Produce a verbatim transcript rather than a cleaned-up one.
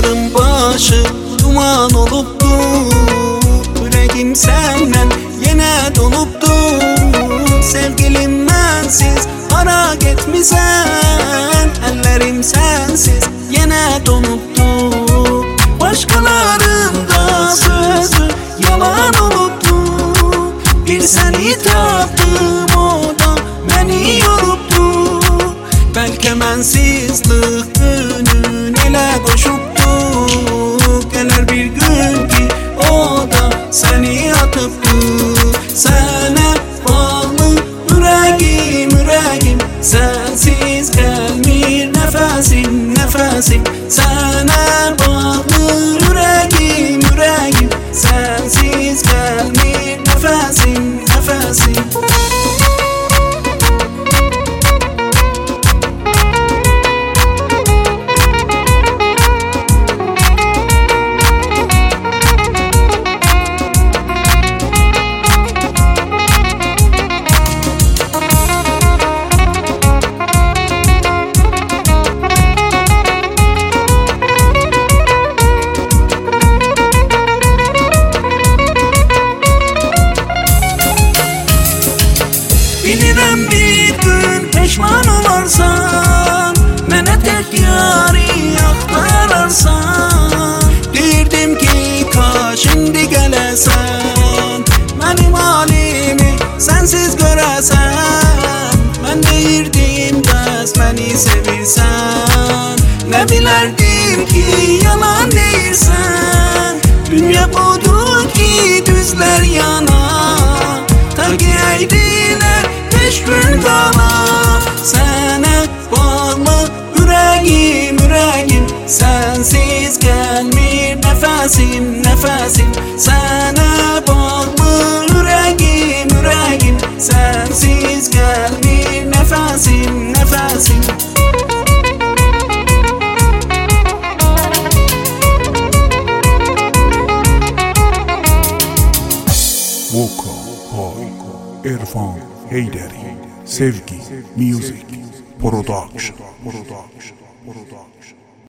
Dağların başı duman olupdu, yüreğim senden yine dolupdu. Sevgilim mensiz harak etmişsen, ellerim sensiz yine donupdu. Başkalarında sözü yalan olupdu, bir seni tapdım o da beni yorupdu. Belki mensizlik günün ele koşuptu, gelir bir gün ki o da seni atıptı. Sana bağlı yüreğim yüreğim, sensiz gelmir nefesim nefesim. Sana bağlı yüreğim yüreğim, sensiz gelmir nefesim nefesim. Bilirəm bir gün peşman olarsan, mənə tək yari axtararsan. Deyirdim ki kaş indi gələsən, mənim halimi sensiz görəsən. Mən deyirdim bəs məni sevirsən, nə bilərdim ki yalan deyirsən. Dünya budur ki düzlər yana, ta ki əydilər gün qala. Sənə bağlı yüreğim yüreğim, sensiz gelmir nefesim nefesim. Sənə bağlı yüreğim yüreğim, sensiz gelmir nefesim nefesim. Vocal by İrfan Heyderi. Sevgi Music Production. Production. Production.